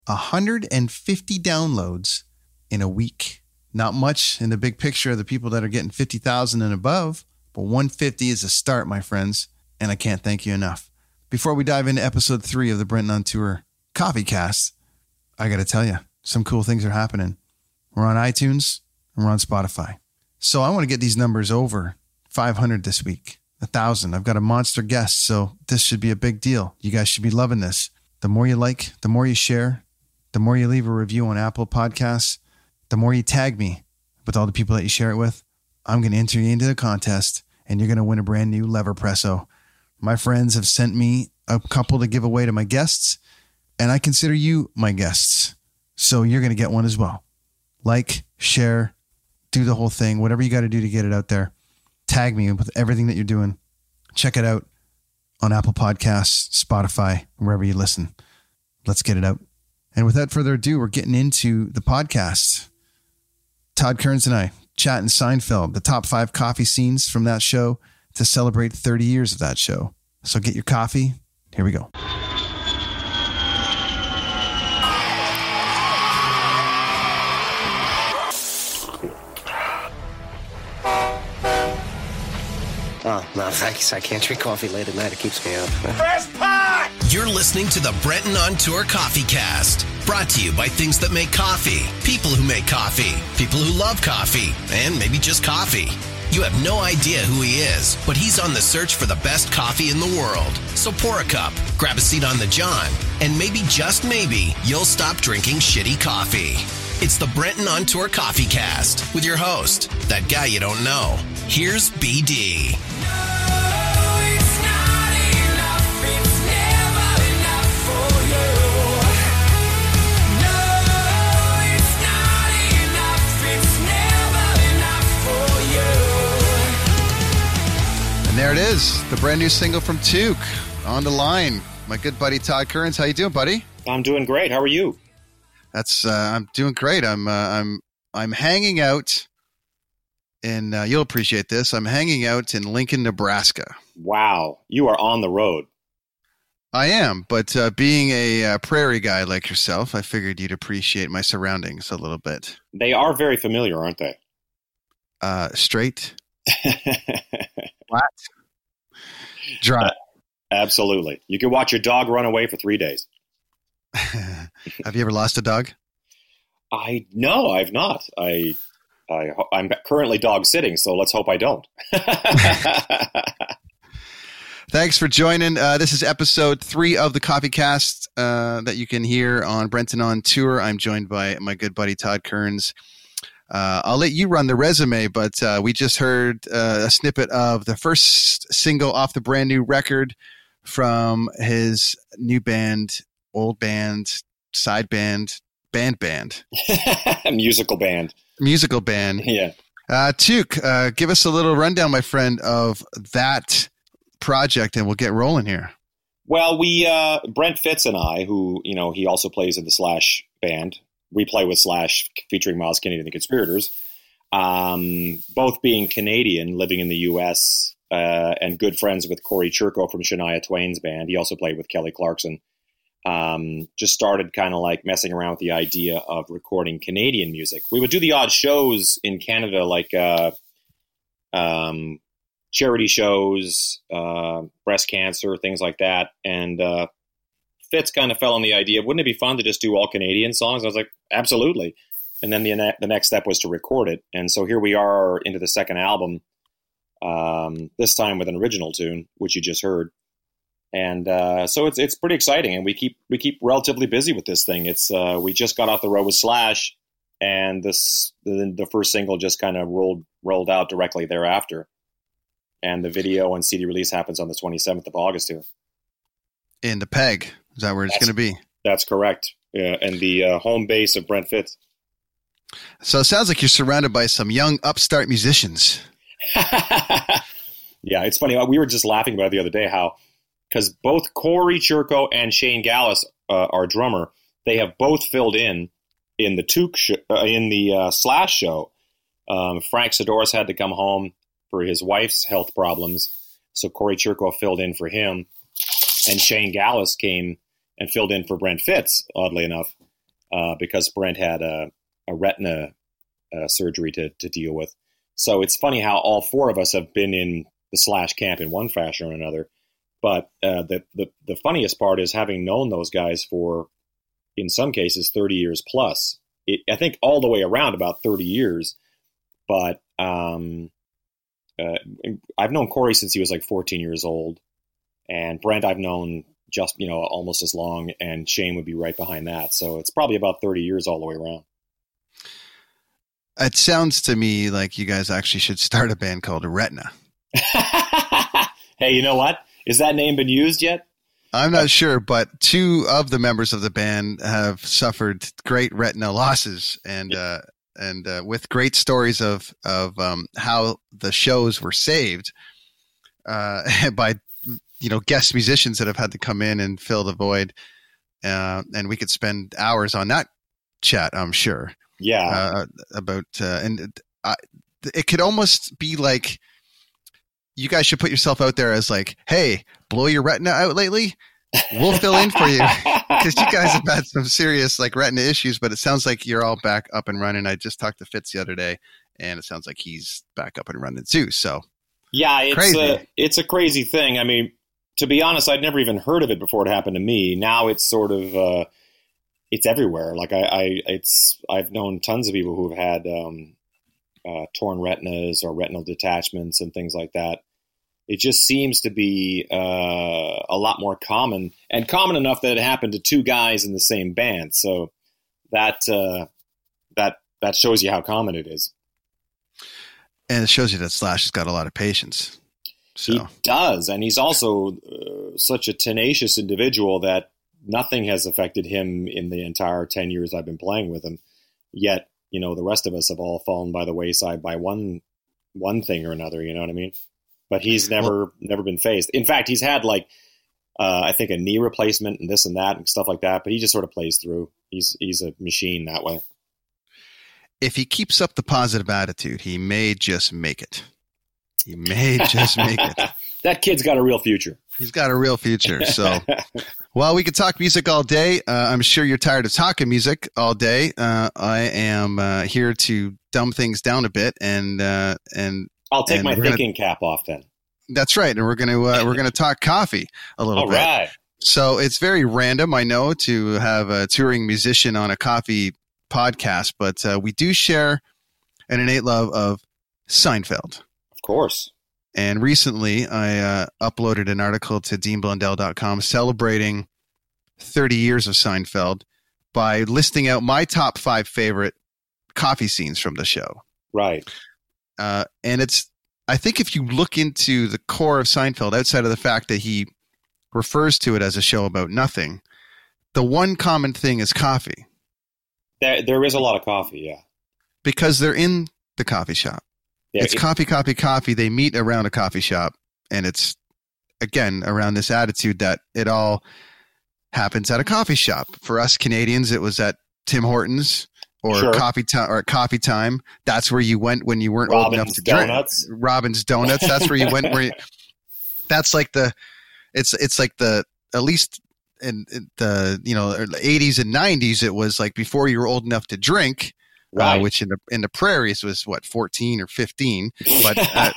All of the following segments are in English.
150 downloads in a week. Not much in the big picture of the people that are getting 50,000 and above, but 150 is a start, my friends, and I can't thank you enough. Before we dive into episode 3 of the Brenton on Tour Coffee Cast, I got to tell you, some cool things are happening. We're on iTunes and we're on Spotify. So I want to get these numbers over 500 this week, 1,000. I've got a monster guest, so this should be a big deal. You guys should be loving this. The more you like, the more you share, the more you leave a review on Apple Podcasts, the more you tag me with all the people that you share it with, I'm going to enter you into the contest and you're going to win a brand new Leverpresso. My friends have sent me a couple to give away to my guests, and I consider you my guests. So you're going to get one as well. Like, share, do the whole thing, whatever you got to do to get it out there. Tag me with everything that you're doing. Check it out on Apple Podcasts, Spotify, wherever you listen. Let's get it out. And without further ado, we're getting into the podcast. Todd Kerns and I chatting Seinfeld, the top 5 coffee scenes from that show to celebrate 30 years of that show. So get your coffee. Here we go. Oh, no, thanks. I can't drink coffee late at night. It keeps me up. Press pot! You're listening to the Brenton on Tour Coffee Cast. Brought to you by things that make coffee, people who make coffee, people who love coffee, and maybe just coffee. You have no idea who he is, but he's on the search for the best coffee in the world. So pour a cup, grab a seat on the John, and maybe, just maybe, you'll stop drinking shitty coffee. It's the Brenton on Tour Coffee Cast with your host, that guy you don't know. Here's BD. And there it is, the brand new single from Took, On the Line. My good buddy Todd Kerns. How you doing, buddy? I'm doing great. How are you? I'm doing great. I'm hanging out in. You'll appreciate this. I'm hanging out in Lincoln, Nebraska. Wow, you are on the road. I am, but being a prairie guy like yourself, I figured you'd appreciate my surroundings a little bit. They are very familiar, aren't they? Straight, flat, dry. Absolutely. You can watch your dog run away for 3 days. Have you ever lost a dog? No, I've not. I'm currently dog sitting, so let's hope I don't. Thanks for joining. This is episode 3 of the Coffee Cast that you can hear on Brenton on Tour. I'm joined by my good buddy Todd Kerns. I'll let you run the resume, but we just heard a snippet of the first single off the brand new record from his new band, old band, side band, band. Musical band. Yeah. Took, give us a little rundown, my friend, of that project, and we'll get rolling here. Well, Brent Fitz and I, who, he also plays in the Slash band. We play with Slash featuring Miles Kennedy and the Conspirators, both being Canadian, living in the U.S., and good friends with Corey Churko from Shania Twain's band. He also played with Kelly Clarkson. Just started kind of like messing around with the idea of recording Canadian music. We would do the odd shows in Canada, like charity shows, breast cancer, things like that. And Fitz kind of fell on the idea, wouldn't it be fun to just do all Canadian songs? I was like, absolutely. And then the next step was to record it. And so here we are into the second album, this time with an original tune, which you just heard. And so it's pretty exciting, and we keep relatively busy with this thing. It's we just got off the road with Slash, and the first single just kind of rolled out directly thereafter, and the video and CD release happens on the 27th of August here. In the Peg, is that where it's going to be? That's correct. Yeah, and the home base of Brent Fitz. So it sounds like you're surrounded by some young upstart musicians. Yeah, it's funny. We were just laughing about it the other day how. Because both Corey Churko and Shane Gallus, our drummer, they have both filled in the Took in the Slash show. Frank Sidoris had to come home for his wife's health problems, so Corey Churko filled in for him, and Shane Gallus came and filled in for Brent Fitz, oddly enough. because Brent had a retina surgery to deal with. So it's funny how all four of us have been in the Slash camp in one fashion or another. But the funniest part is having known those guys for, in some cases, 30 years plus. I think all the way around about 30 years. But I've known Corey since he was like 14 years old. And Brent I've known just, almost as long. And Shane would be right behind that. So it's probably about 30 years all the way around. It sounds to me like you guys actually should start a band called Retina. Hey, you know what? Is that name been used yet? I'm not sure, but two of the members of the band have suffered great retina losses, and with great stories of how the shows were saved by guest musicians that have had to come in and fill the void, and we could spend hours on that chat, I'm sure. Yeah, it could almost be like, you guys should put yourself out there as like, hey, blow your retina out lately. We'll fill in for you, because you guys have had some serious like retina issues, but it sounds like you're all back up and running. I just talked to Fitz the other day, and it sounds like he's back up and running too. So yeah, it's a crazy thing. I mean, to be honest, I'd never even heard of it before it happened to me. Now it's sort of it's everywhere. Like I've known tons of people who've had torn retinas or retinal detachments and things like that. It just seems to be a lot more common, and common enough that it happened to two guys in the same band. So that shows you how common it is. And it shows you that Slash has got a lot of patience. So. He does, and he's also such a tenacious individual that nothing has affected him in the entire 10 years I've been playing with him. Yet, the rest of us have all fallen by the wayside by one thing or another. You know what I mean? But he's never been phased. In fact, he's had I think a knee replacement and this and that and stuff like that. But he just sort of plays through. He's a machine that way. If he keeps up the positive attitude, he may just make it. He may just make it. That kid's got a real future. He's got a real future. So, well, we could talk music all day. I'm sure you're tired of talking music all day. I am here to dumb things down a bit, and I'll take my thinking cap off then. That's right, and we're gonna talk coffee a little bit. All right. So it's very random, I know, to have a touring musician on a coffee podcast, but we do share an innate love of Seinfeld. Of course. And recently, I uploaded an article to DeanBlundell.com celebrating 30 years of Seinfeld by listing out my top 5 favorite coffee scenes from the show. Right. And I think if you look into the core of Seinfeld, outside of the fact that he refers to it as a show about nothing, the one common thing is coffee. There is a lot of coffee, yeah. Because they're in the coffee shop. Yeah, it's coffee. They meet around a coffee shop, and it's, again, around this attitude that it all happens at a coffee shop. For us Canadians, it was at Tim Hortons or sure. Coffee Time. That's where you went when you weren't old enough to Donuts. drink. Robin's Donuts. That's where you went. That's like it's like the, at least in the 80s and 90s, it was like before you were old enough to drink. Right. Which in the prairies was 14 or 15, but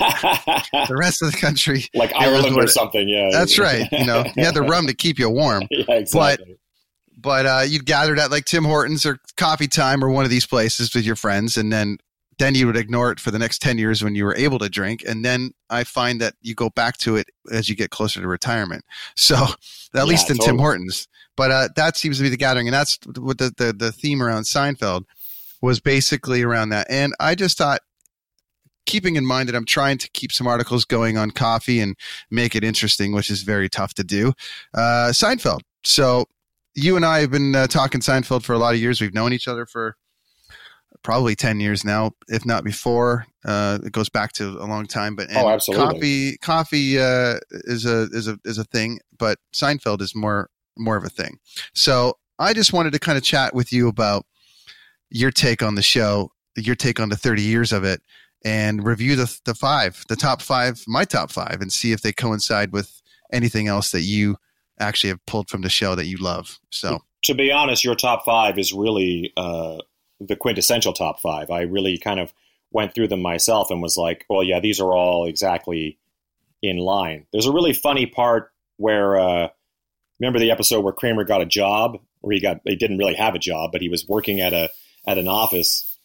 the rest of the country, like Ireland or something, yeah. That's right. You had the rum to keep you warm. Yeah, exactly. But you'd gathered at like Tim Hortons or Coffee Time or one of these places with your friends, and then you would ignore it for the next 10 years when you were able to drink, and then I find that you go back to it as you get closer to retirement. So at least in Tim Hortons, but that seems to be the gathering, and that's what the theme around Seinfeld was basically around that. And I just thought, keeping in mind that I'm trying to keep some articles going on coffee and make it interesting, which is very tough to do, Seinfeld. So you and I have been talking Seinfeld for a lot of years. We've known each other for probably 10 years now, if not before. It goes back to a long time. But absolutely. Coffee is a thing, but Seinfeld is more of a thing. So I just wanted to kind of chat with you about your take on the show, your take on the 30 years of it, and review the top five, my top 5, and see if they coincide with anything else that you actually have pulled from the show that you love. So to be honest, your top 5 is really the quintessential top 5. I really kind of went through them myself and was like, well, yeah, these are all exactly in line. There's a really funny part where, remember the episode where Kramer got a job, or he didn't really have a job, but he was working at an office,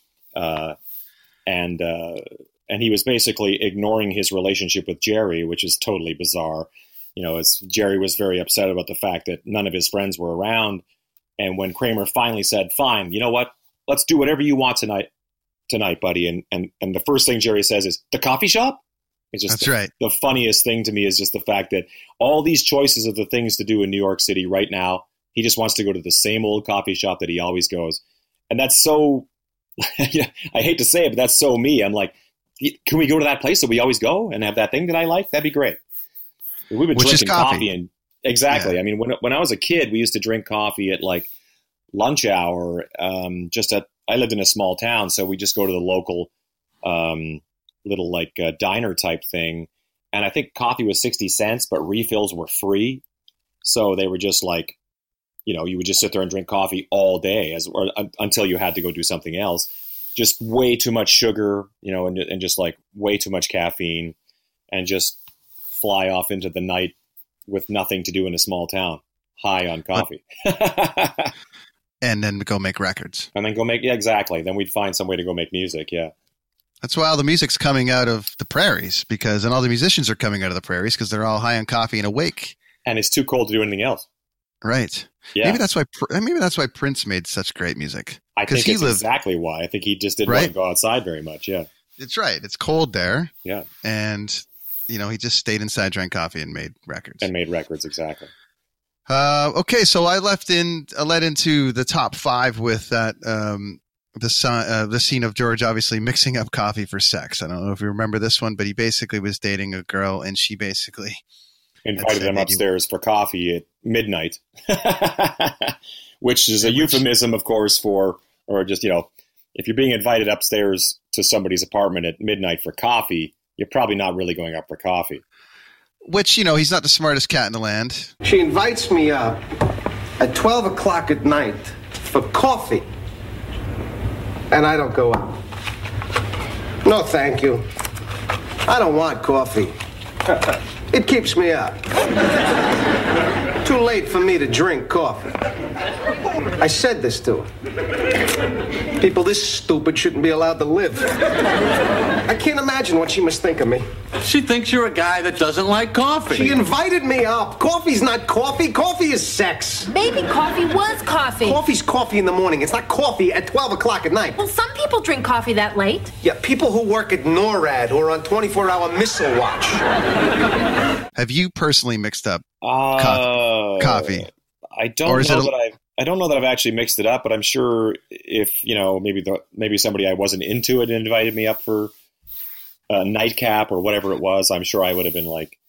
and he was basically ignoring his relationship with Jerry, which is totally bizarre. Jerry was very upset about the fact that none of his friends were around. And when Kramer finally said, fine, you know what? Let's do whatever you want tonight, buddy. And the first thing Jerry says is, the coffee shop? It's just right. The funniest thing to me is just the fact that all these choices of the things to do in New York City right now, he just wants to go to the same old coffee shop that he always goes. And that's so, I hate to say it, but that's so me. I'm like, can we go to that place that we always go and have that thing that I like? That'd be great. We've been drinking coffee. And exactly. Yeah. I mean, when I was a kid, we used to drink coffee at like lunch hour. I lived in a small town, so we just go to the local little like diner type thing. And I think coffee was 60 cents, but refills were free. So they were just like, you would just sit there and drink coffee all day until you had to go do something else. Just way too much sugar, and just like way too much caffeine, and just fly off into the night with nothing to do in a small town, high on coffee. And then go make records. And then exactly. Then we'd find some way to go make music, yeah. That's why all the music's coming out of the prairies, and all the musicians are coming out of the prairies because they're all high on coffee and awake. And it's too cold to do anything else. Right. Yeah. Maybe that's why Prince made such great music. I think it's exactly why. I think he just didn't want to go outside very much, yeah. It's right. It's cold there. Yeah. And, he just stayed inside, drank coffee, and made records. Exactly. Okay, so I led into the top 5 with that the scene of George obviously mixing up coffee for sex. I don't know if you remember this one, but he basically was dating a girl, and she basically invited him upstairs for coffee at midnight, which is a euphemism, of course, or just, if you're being invited upstairs to somebody's apartment at midnight for coffee, you're probably not really going up for coffee. Which, he's not the smartest cat in the land. She invites me up at 12 o'clock at night for coffee. And I don't go up. No, thank you. I don't want coffee. It keeps me up. Too late for me to drink coffee. I said this to her. People this stupid shouldn't be allowed to live. I can't imagine what she must think of me. She thinks you're a guy that doesn't like coffee. She invited me up. Coffee's not coffee. Coffee is sex. Maybe coffee was coffee. Coffee's coffee in the morning. It's not coffee at 12 o'clock at night. Well, some people drink coffee that late. Yeah, people who work at NORAD or on 24-hour missile watch. Have you personally mixed up coffee? I don't know that I've actually mixed it up, but I'm sure if, maybe somebody I wasn't into it invited me up for a nightcap or whatever it was, I'm sure I would have been like,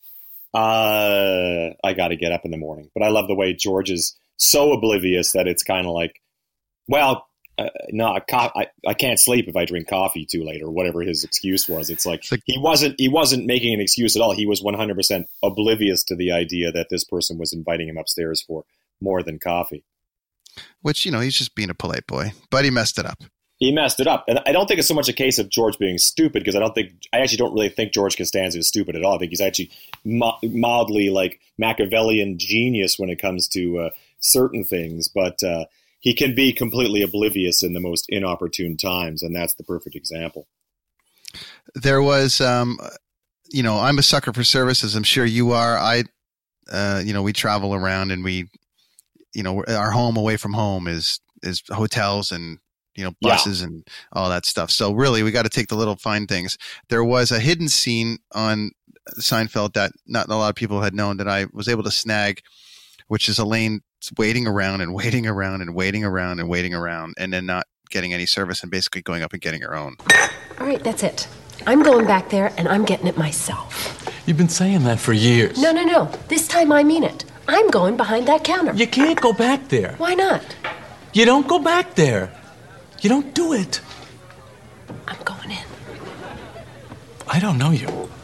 I got to get up in the morning. But I love the way George is so oblivious that it's kind of like, well, no, I can't sleep if I drink coffee too late or whatever his excuse was. It's like he wasn't making an excuse at all. He was 100% oblivious to the idea that this person was inviting him upstairs for more than coffee. Which, he's just being a polite boy, but he messed it up. He messed it up. And I don't think it's so much a case of George being stupid, because I actually don't really think George Costanza is stupid at all. I think he's actually mildly like Machiavellian genius when it comes to certain things, but he can be completely oblivious in the most inopportune times, and that's the perfect example. There was, I'm a sucker for services. I'm sure you are. We travel around, and we, our home away from home is hotels and, buses and all that stuff. So really, we got to take the little fine things. There was a hidden scene on Seinfeld that not a lot of people had known that I was able to snag, which is Elaine waiting around and waiting around and waiting around and waiting around, and then not getting any service and basically going up and getting her own. All right, that's it. I'm going back there and I'm getting it myself. You've been saying that for years. No. This time I mean it. I'm going behind that counter. You can't go back there. Why not? You don't go back there. You don't do it. I'm going in. I don't know you.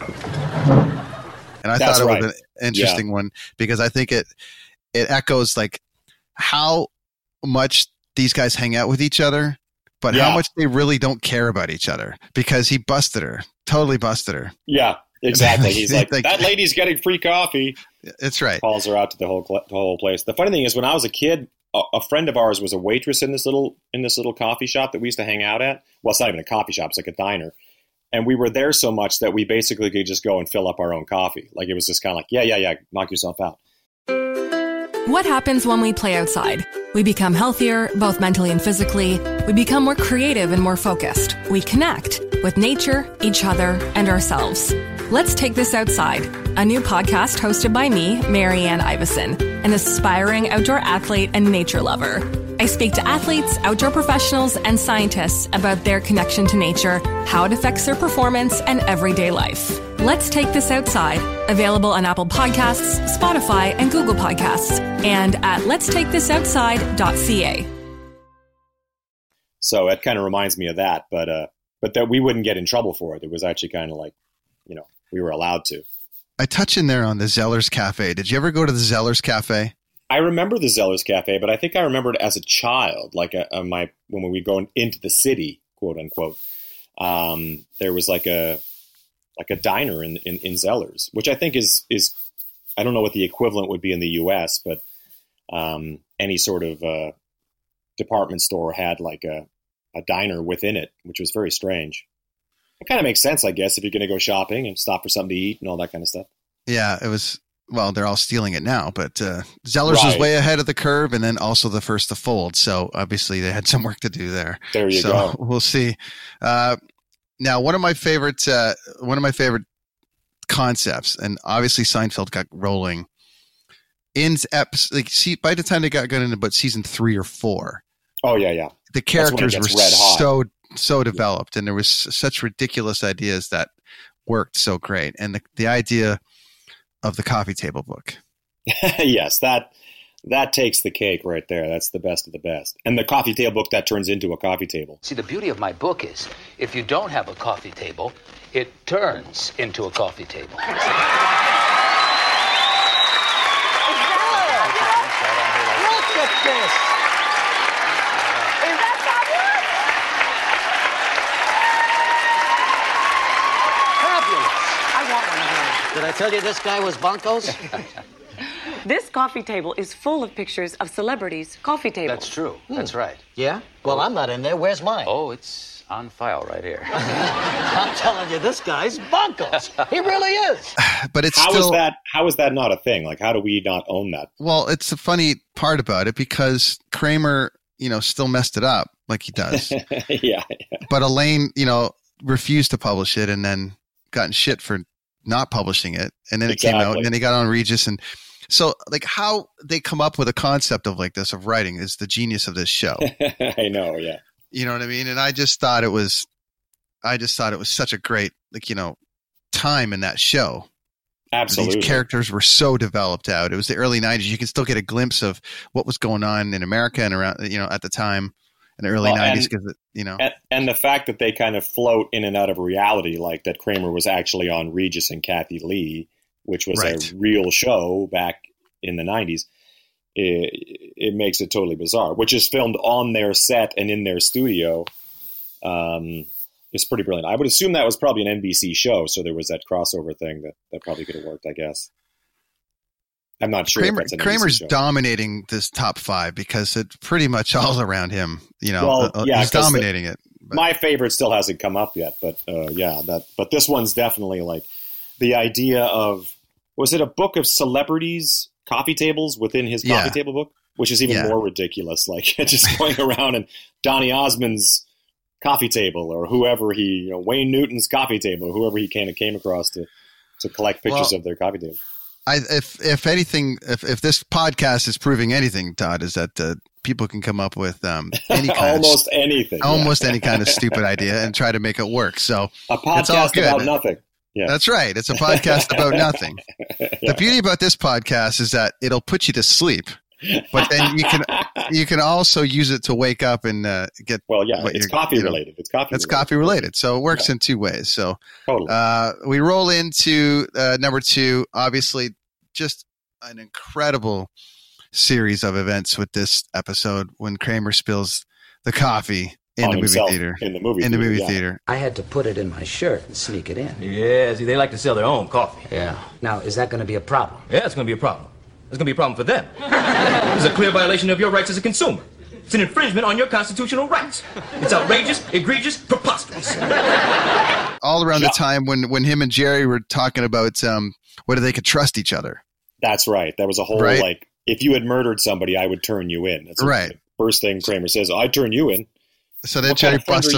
And I thought it was an interesting one, because I think it echoes like how much these guys hang out with each other, but how much they really don't care about each other, because he busted her, totally busted her. Yeah, exactly. He's like, that lady's getting free coffee. That's right. Calls her out to the whole place. The funny thing is, when I was a kid, a friend of ours was a waitress in this little coffee shop that we used to hang out at. Well, it's not even a coffee shop; it's like a diner. And we were there so much that we basically could just go and fill up our own coffee. Like, it was just kind of like, yeah, knock yourself out. What happens when we play outside? We become healthier, both mentally and physically. We become more creative and more focused. We connect with nature, each other, and ourselves. Let's Take This Outside, a new podcast hosted by me, Marianne Iveson, an aspiring outdoor athlete and nature lover. I speak to athletes, outdoor professionals, and scientists about their connection to nature, how it affects their performance, and everyday life. Let's Take This Outside, available on Apple Podcasts, Spotify, and Google Podcasts, and at letsttakethisoutside.ca. So it kind of reminds me of that, but that we wouldn't get in trouble for it. It was actually kind of like, we were allowed to. I touch in there on the Zeller's Cafe. Did you ever go to the Zeller's Cafe? I remember the Zeller's Cafe, but I think I remembered it as a child, like when we go into the city, quote unquote. There was like a diner in Zeller's, which I think is I don't know what the equivalent would be in the U.S., but any sort of department store had like a diner within it, which was very strange. It kind of makes sense, I guess, if you're going to go shopping and stop for something to eat and all that kind of stuff. Yeah, it was. Well, they're all stealing it now, but Zeller's was way ahead of the curve, and then also the first to fold. So obviously they had some work to do there. There you go. We'll see. Now, one of my favorite concepts, and obviously Seinfeld got rolling in by the time they got into about season 3 or 4. Oh yeah. The characters were so developed, and there was such ridiculous ideas that worked so great, and the idea of the coffee table book. Yes, that takes the cake right there. That's the best of the best. And the coffee table book that turns into a coffee table. See, the beauty of my book is if you don't have a coffee table, it turns into a coffee table. Look at this. Is that fabulous? I want one of those. Did I tell you this guy was bonkos? This coffee table is full of pictures of celebrities' coffee tables. That's true. That's right. Yeah? Well, I'm not in there. Where's mine? Oh, it's on file right here. I'm telling you, this guy's bonkos. He really is. But it's how is that not a thing? Like, how do we not own that? Well, it's the funny part about it, because Kramer, still messed it up like he does. Yeah. But Elaine, refused to publish it, and then got in shit for not publishing it, and then it came out, and then he got on Regis, and so like how they come up with a concept of like this of writing is the genius of this show. I know, yeah. You know what I mean? And I just thought it was such a great time in that show. Absolutely, these characters were so developed out. It was the early '90s. You can still get a glimpse of what was going on in America and around at the time. In the early '90s, because and the fact that they kind of float in and out of reality, like that Kramer was actually on Regis and Kathy Lee, which was a real show back in the '90s, it makes it totally bizarre. Which is filmed on their set and in their studio. It's pretty brilliant. I would assume that was probably an NBC show, so there was that crossover thing that probably could have worked, I guess. I'm not sure. Kramer's dominating this top 5 because it's pretty much all around him. He's dominating it. But. My favorite still hasn't come up yet, but but this one's definitely like the idea of, was it a book of celebrities' coffee tables within his coffee table book, which is even more ridiculous. Like just going around and Donny Osmond's coffee table, or whoever Wayne Newton's coffee table, or whoever he kind of came across to collect pictures of their coffee table. If anything, if this podcast is proving anything, Todd, is that people can come up with any kind almost any kind of stupid idea and try to make it work. So a podcast about nothing. Yeah, that's right. It's a podcast about nothing. Yeah. The beauty about this podcast is that it'll put you to sleep, but then you can also use it to wake up and get. Well, yeah, it's coffee related. It's coffee related. So it works in 2 ways. So totally. We roll into number 2. Obviously, just an incredible series of events with this episode when Kramer spills the coffee in the movie theater. In the movie theater. I had to put it in my shirt and sneak it in. Yeah, see, they like to sell their own coffee. Yeah. Now, is that going to be a problem? Yeah, it's going to be a problem. It's going to be a problem for them. This is a clear violation of your rights as a consumer. It's an infringement on your constitutional rights. It's outrageous, egregious, preposterous. All around the time when him and Jerry were talking about whether they could trust each other. That's right. There was a whole, like, if you had murdered somebody, I would turn you in. That's right. The first thing Kramer says, I'd turn you in. So then Jerry busts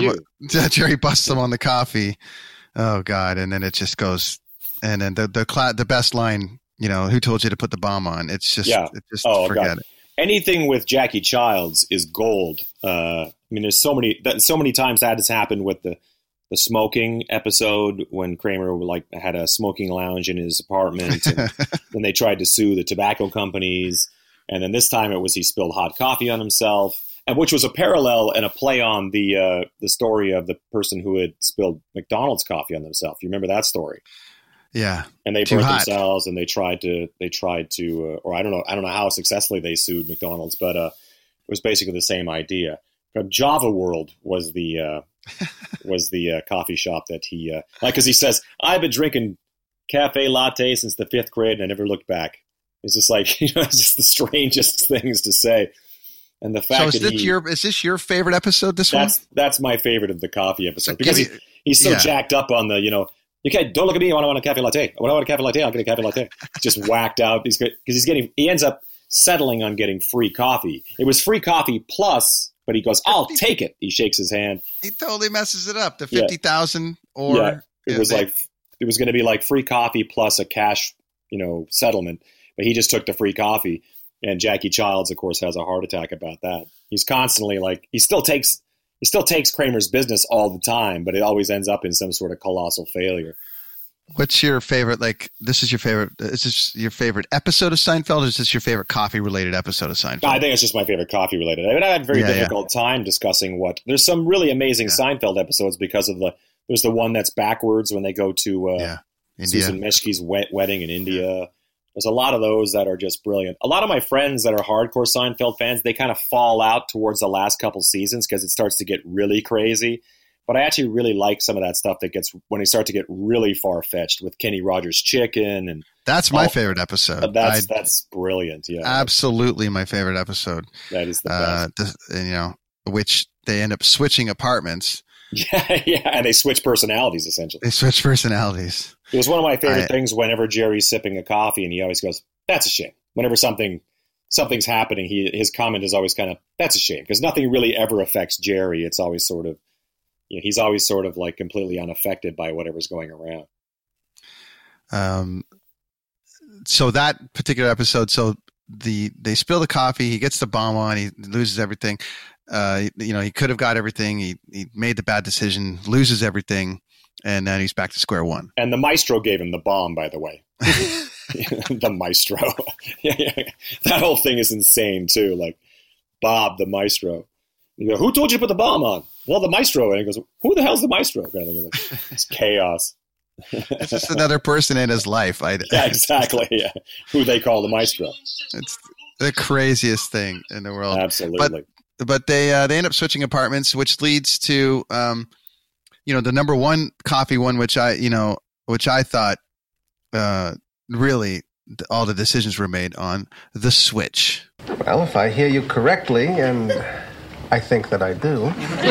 him on the coffee. Oh, God. And then it just goes. And then the best line, who told you to put the bomb on? It's just, forget it. Anything with Jackie Childs is gold. I mean, there's so many times that has happened with the smoking episode when Kramer had a smoking lounge in his apartment, and then they tried to sue the tobacco companies, and then this time it was he spilled hot coffee on himself, and which was a parallel and a play on the story of the person who had spilled McDonald's coffee on themselves. You remember that story? Yeah, and they burnt themselves, and they tried to, or I don't know how successfully they sued McDonald's, but it was basically the same idea. But Java World was the coffee shop that he because he says, I've been drinking cafe latte since the 5th grade, and I never looked back. It's just like it's just the strangest things to say. And the fact is this your favorite episode? This one? That's my favorite of the coffee episode because he's so jacked up on the You can't. Don't look at me. I want a cafe latte. When I want a cafe latte, I'll get a cafe latte. Just whacked out. He ends up settling on getting free coffee. It was free coffee plus, but he goes, I'll take it. He shakes his hand. He totally messes it up. The 50,000 or it was going to be like free coffee plus a cash, settlement. But he just took the free coffee. And Jackie Childs, of course, has a heart attack about that. He's constantly he still takes Kramer's business all the time, but it always ends up in some sort of colossal failure. What's your favorite, is this your favorite episode of Seinfeld, or is this your favorite coffee-related episode of Seinfeld? I think it's just my favorite coffee-related. I mean, I had a very difficult time discussing there's some really amazing Seinfeld episodes because of there's the one that's backwards when they go to Susan Meshke's wedding in India. There's a lot of those that are just brilliant. A lot of my friends that are hardcore Seinfeld fans, they kind of fall out towards the last couple seasons because it starts to get really crazy. But I actually really like some of that stuff that gets when they start to get really far-fetched with Kenny Rogers Chicken. And that's my favorite episode. That's brilliant. Yeah, absolutely my favorite episode. That is the best. Which they end up switching apartments. Yeah, and they switch personalities, essentially. They switch personalities. It was one of my favorite things whenever Jerry's sipping a coffee, and he always goes, that's a shame. Whenever something's happening, his comment is always kind of, that's a shame, because nothing really ever affects Jerry. It's always sort of, he's always sort of like completely unaffected by whatever's going around. So that particular episode, they spill the coffee, he gets the bomb on, he loses everything. He could have got everything. He made the bad decision, loses everything, and then he's back to square one. And the maestro gave him the bomb, by the way. The maestro. That whole thing is insane, too. Like, Bob, the maestro. You go, who told you to put the bomb on? Well, the maestro. And he goes, who the hell's the maestro? Kind of thing. It's chaos. It's just another person in his life. Yeah, exactly. Yeah. Who they call the maestro. It's the craziest thing in the world. Absolutely. But they end up switching apartments, which leads to the number one coffee one, which I thought really all the decisions were made on the switch. Well, if I hear you correctly, and I think that I do,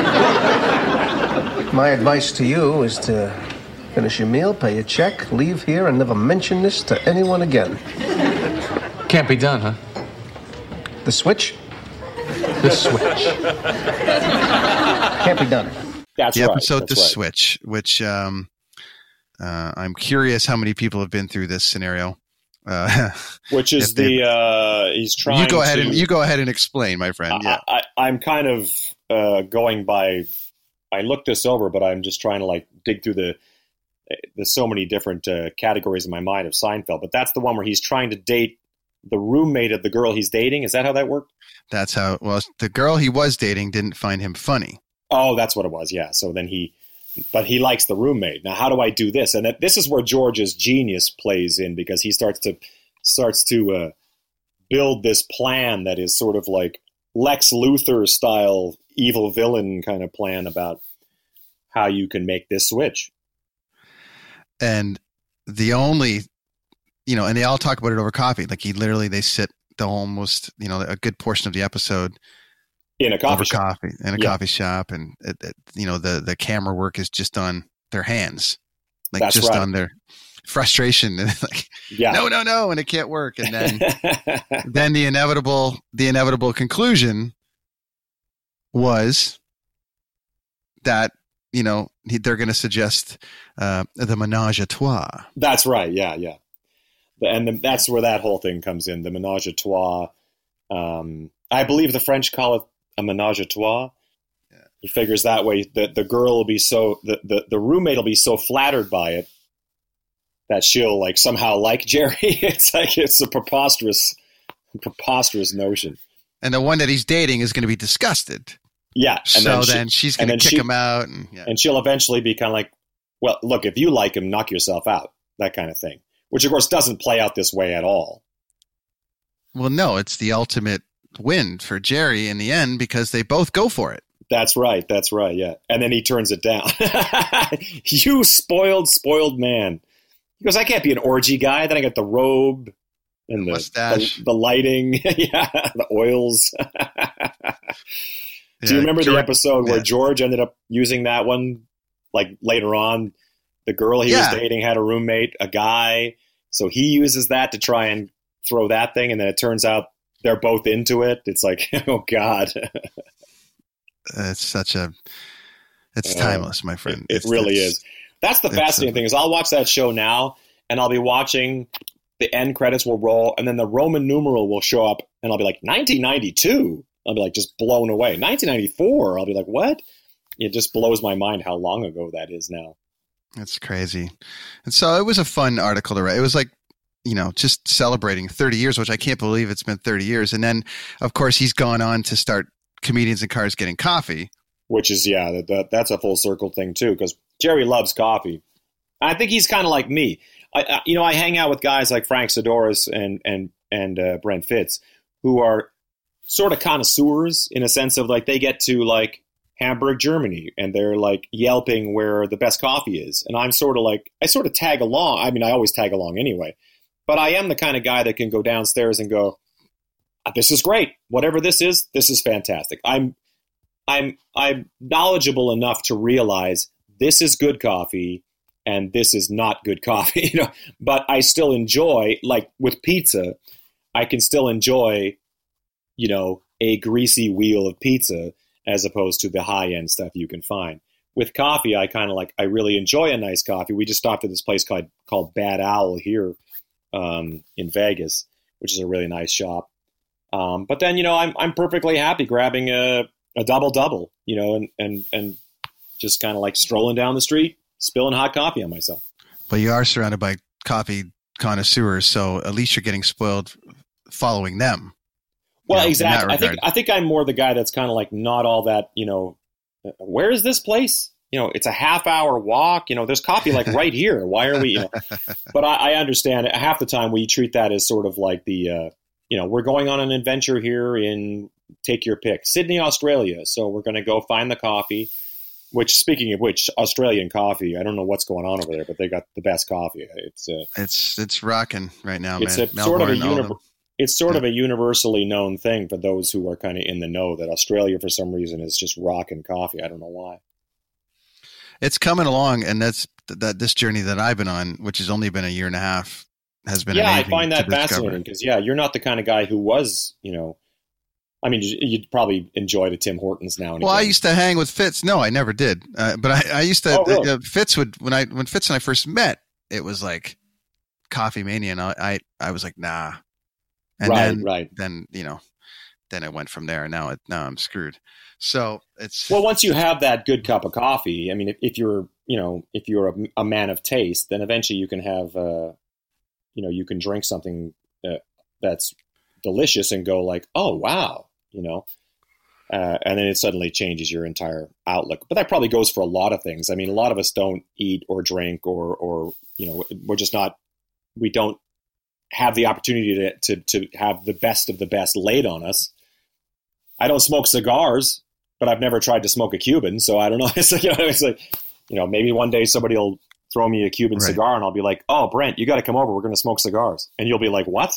my advice to you is to finish your meal, pay your check, leave here, and never mention this to anyone again. Can't be done, huh? The switch? The switch. Can't be done. That's the right. episode, That's The right. Switch, which I'm curious how many people have been through this scenario. Which is he's trying. You go ahead and explain, my friend. Yeah, I'm kind of going by. I looked this over, but I'm just trying to dig through there's so many different categories in my mind of Seinfeld. But that's the one where he's trying to date the roommate of the girl he's dating. Is that how that worked? That's how it was. The girl he was dating didn't find him funny. Oh, that's what it was. Yeah. So then he likes the roommate. Now, how do I do this? And this is where George's genius plays in, because he starts to build this plan that is sort of like Lex Luthor style evil villain kind of plan about how you can make this switch. And the only, and they all talk about it over coffee. Like they sit almost, a good portion of the episode in a coffee shop. Coffee shop. And the camera work is just on their hands, like That's just right. on their frustration and like, no, and it can't work. And then, then the inevitable conclusion was that, they're going to suggest the menage a trois. That's right. Yeah. And that's where that whole thing comes in, the menage a trois. I believe the French call it a menage a trois. Yeah. He figures that way that the girl will be the roommate will be so flattered by it that she'll like somehow like Jerry. It's a preposterous notion. And the one that he's dating is going to be disgusted. Yeah. And then she's going to kick him out. And she'll eventually be kind of like, well, look, if you like him, knock yourself out. That kind of thing. Which, of course, doesn't play out this way at all. Well, no, it's the ultimate win for Jerry in the end because they both go for it. That's right, yeah. And then he turns it down. You spoiled man. He goes, I can't be an orgy guy. Then I got the robe and the mustache, the lighting, yeah, the oils. Do you remember the episode where George ended up using that one? Like later on, the girl he was dating had a roommate, a guy. So he uses that to try and throw that thing. And then it turns out they're both into it. It's like, oh God. It's timeless, my friend. It really is. That's the fascinating thing is I'll watch that show now and I'll be watching the end credits will roll and then the Roman numeral will show up and I'll be like 1992. I'll be like just blown away. 1994. I'll be like, what? It just blows my mind how long ago that is now. It's crazy. And so it was a fun article to write. It was like, just celebrating 30 years, which I can't believe it's been 30 years. And then, of course, he's gone on to start Comedians in Cars Getting Coffee. Which is, that's a full circle thing, too, because Jerry loves coffee. I think he's kind of like me. I hang out with guys like Frank Sidoris and Brent Fitz, who are sort of connoisseurs in a sense of like they get to like Hamburg, Germany, and they're like yelping where the best coffee is. And I'm sort of like, I sort of tag along. I mean, I always tag along anyway. But I am the kind of guy that can go downstairs and go, this is great. Whatever this is fantastic. I'm knowledgeable enough to realize this is good coffee and this is not good coffee. But I still enjoy, like with pizza, I can still enjoy, a greasy wheel of pizza as opposed to the high-end stuff you can find. With coffee, I really enjoy a nice coffee. We just stopped at this place called Bad Owl here in Vegas, which is a really nice shop. But then, I'm perfectly happy grabbing a double-double, and just kind of like strolling down the street, spilling hot coffee on myself. But you are surrounded by coffee connoisseurs, so at least you're getting spoiled following them. Well, exactly. I think I'm more the guy that's kind of like not all that, where is this place? It's a half-hour walk. There's coffee like right here. Why are we? But I understand. Half the time we treat that as sort of like the, we're going on an adventure here in, take your pick, Sydney, Australia. So we're going to go find the coffee. Which, speaking of which, Australian coffee. I don't know what's going on over there, but they got the best coffee. It's rocking right now, it's man. It's sort of a universally known thing for those who are kind of in the know that Australia, for some reason, is just rocking coffee. I don't know why. It's coming along, and that's this journey that I've been on, which has only been a year and a half, has been amazing. I find that fascinating because, you're not the kind of guy who was, I mean, you'd probably enjoy the Tim Hortons now and again. I used to hang with Fitz. No, I never did. But I used to. Oh, really? Fitz would when Fitz and I first met, it was like coffee mania, and I was like, nah. And then it went from there. And now I'm screwed. So it's once you have that good cup of coffee, I mean, if you're a man of taste, then eventually you can have, you can drink something that's delicious and go like, oh wow, and then it suddenly changes your entire outlook. But that probably goes for a lot of things. I mean, a lot of us don't eat or drink or we're just not, we don't have the opportunity to have the best of the best laid on us. I don't smoke cigars, but I've never tried to smoke a Cuban, so I don't know. It's like maybe one day somebody will throw me a Cuban cigar, and I'll be like, "Oh, Brent, you got to come over. We're going to smoke cigars," and you'll be like, "What?"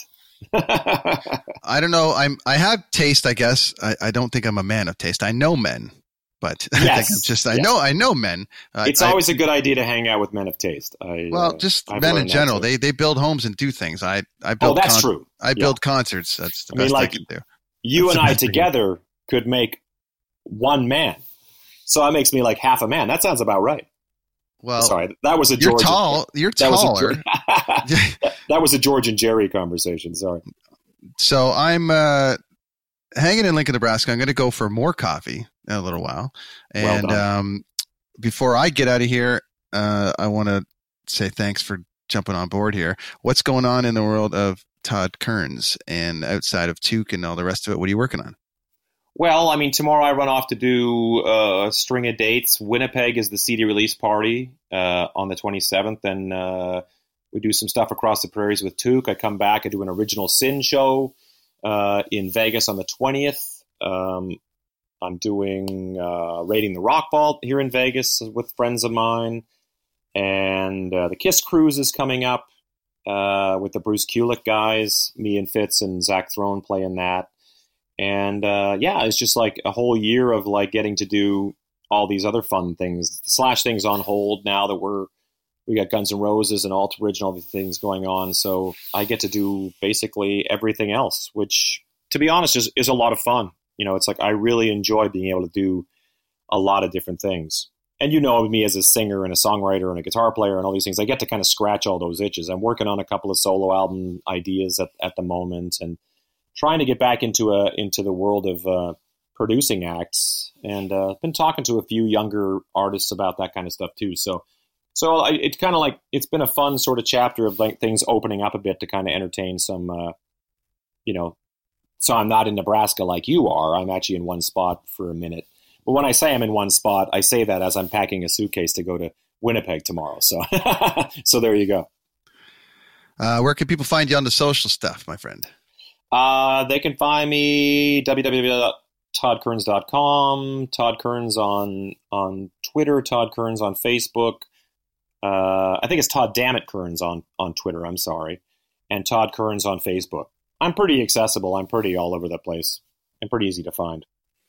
I don't know. I have taste, I guess. I don't think I'm a man of taste. I know men, but yes. I know men. It's always a good idea to hang out with men of taste. Just men in general. They build homes and do things. I build. Oh, that's true. I build concerts. That's the best I can do. You and I together could make one man. So that makes me like half a man. That sounds about right. Well, sorry, that was a George. You're taller. That was a George and Jerry conversation. Sorry. So I'm hanging in Lincoln, Nebraska. I'm going to go for more coffee in a little while. And before I get out of here, I want to say thanks for jumping on board here. What's going on in the world of Todd Kerns and outside of Toque and all the rest of it? What are you working on? Well, I mean, tomorrow I run off to do a string of dates. Winnipeg is the CD release party on the 27th, and we do some stuff across the prairies with Toque. I come back, I do an Original Sin show in Vegas on the 20th. I'm doing Raiding the Rock Vault here in Vegas with friends of mine, and the Kiss Cruise is coming up with the Bruce Kulick guys. Me and Fitz and Zach Throne playing that. And it's just like a whole year of like getting to do all these other fun things. The Slash thing's on hold now that we got Guns N' Roses and Alt Original, all these things going on. So I get to do basically everything else, which, to be honest, is a lot of fun. It's like I really enjoy being able to do a lot of different things. And me as a singer and a songwriter and a guitar player and all these things, I get to kind of scratch all those itches. I'm working on a couple of solo album ideas at the moment, and trying to get back into the world of producing acts, and been talking to a few younger artists about that kind of stuff too. So it's kind of like it's been a fun sort of chapter of like things opening up a bit to kind of entertain some, So I'm not in Nebraska like you are. I'm actually in one spot for a minute. But when I say I'm in one spot, I say that as I'm packing a suitcase to go to Winnipeg tomorrow. So so there you go. Where can people find you on the social stuff, my friend? They can find me www.toddkerns.com, Todd Kerns on Twitter, Todd Kerns on Facebook. I think it's Todd Dammit Kerns on Twitter, I'm sorry, and Todd Kerns on Facebook. I'm pretty accessible. I'm pretty all over the place. I'm pretty easy to find.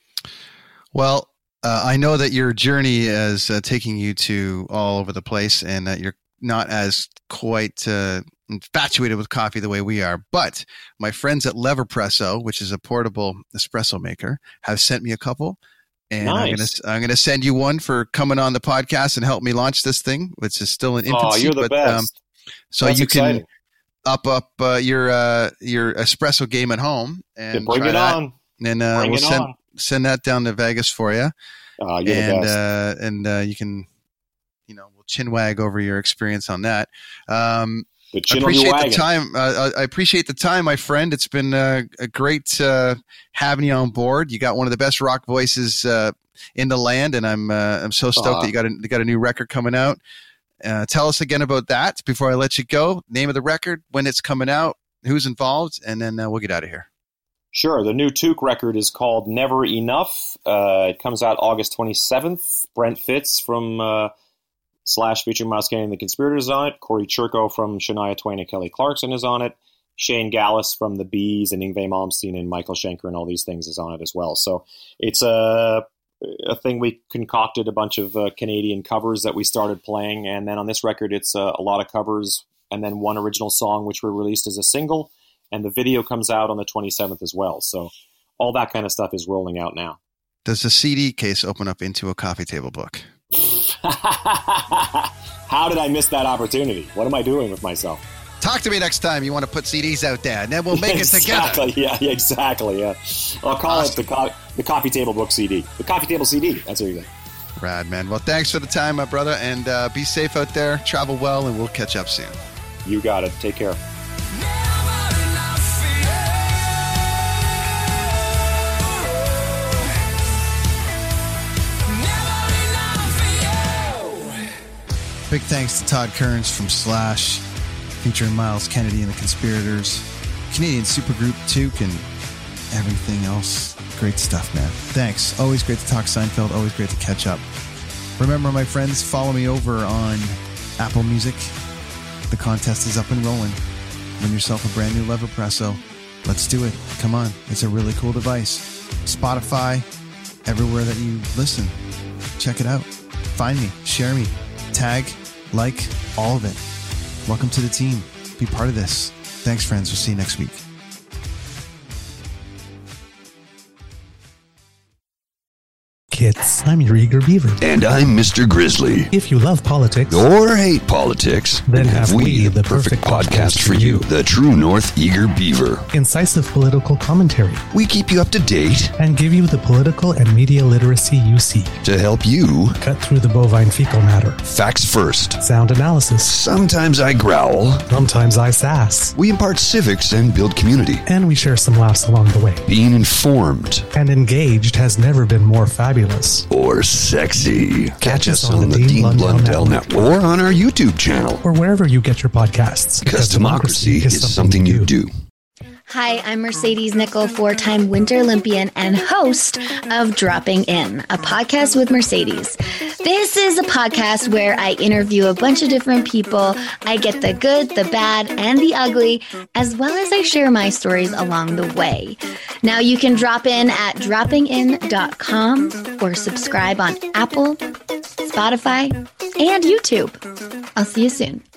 Well, I know that your journey is taking you to all over the place, and that you're not as quite infatuated with coffee the way we are. But my friends at Leverpresso, which is a portable espresso maker, have sent me a couple. And nice. I'm gonna send you one for coming on the podcast and help me launch this thing, which is still in infancy. Oh, you're the best. So that's you exciting. Can up your espresso game at home and bring it that. on. And we'll send that down to Vegas for you. You're the best. And you can, we'll chinwag over your experience on that. Appreciate the time. I appreciate the time, my friend. It's been a great having you on board. You got one of the best rock voices in the land, and I'm so stoked that you got a new record coming out. Tell us again about that before I let you go. Name of the record, when it's coming out, who's involved, and then we'll get out of here. Sure. The new Toque record is called Never Enough. It comes out August 27th. Brent Fitz from Slash featuring Miles Kennedy and the Conspirators on it. Corey Churko from Shania Twain and Kelly Clarkson is on it. Shane Gallus from the Bees and Yngwie Malmsteen and Michael Schenker and all these things is on it as well. So it's a thing we concocted, a bunch of Canadian covers that we started playing. And then on this record, it's a lot of covers and then one original song, which were released as a single. And the video comes out on the 27th as well. So all that kind of stuff is rolling out now. Does the CD case open up into a coffee table book? How did I miss that opportunity? What am I doing with myself? Talk to me next time you want to put CDs out there, and then we'll make it together. Yeah, exactly. Yeah, I'll call it the Coffee Table Book CD. The Coffee Table CD. That's what you get. Rad, man. Well, thanks for the time, my brother, and be safe out there. Travel well, and we'll catch up soon. You got it. Take care. Big thanks to Todd Kerns from Slash. featuring Miles Kennedy and the Conspirators, Canadian supergroup Toque, and everything else. Great stuff, man. Thanks. Always great to talk Seinfeld. Always great to catch up. Remember, my friends, follow me over on Apple Music. The contest is up and rolling. Win yourself a brand new Leverpresso. Let's do it. Come on. It's a really cool device. Spotify, everywhere that you listen. Check it out. Find me. Share me. Tag. Like. All of it. Welcome to the team. Be part of this. Thanks, friends. We'll see you next week. Kids, I'm your eager beaver. And I'm Mr. Grizzly. If you love politics or hate politics, then have we the perfect podcast for you. The True North Eager Beaver. Incisive political commentary. We keep you up to date and give you the political and media literacy you seek to help you cut through the bovine fecal matter. Facts first. Sound analysis. Sometimes I growl. Sometimes I sass. We impart civics and build community. And we share some laughs along the way. Being informed and engaged has never been more fabulous. Or sexy. Catch us on the Dean Blundell Network. Or on our YouTube channel. Or wherever you get your podcasts. Because democracy is something you do. Hi, I'm Mercedes Nichol, 4-time Winter Olympian and host of Dropping In, a podcast with Mercedes. This is a podcast where I interview a bunch of different people. I get the good, the bad, and the ugly, as well as I share my stories along the way. Now you can drop in at droppingin.com or subscribe on Apple, Spotify, and YouTube. I'll see you soon.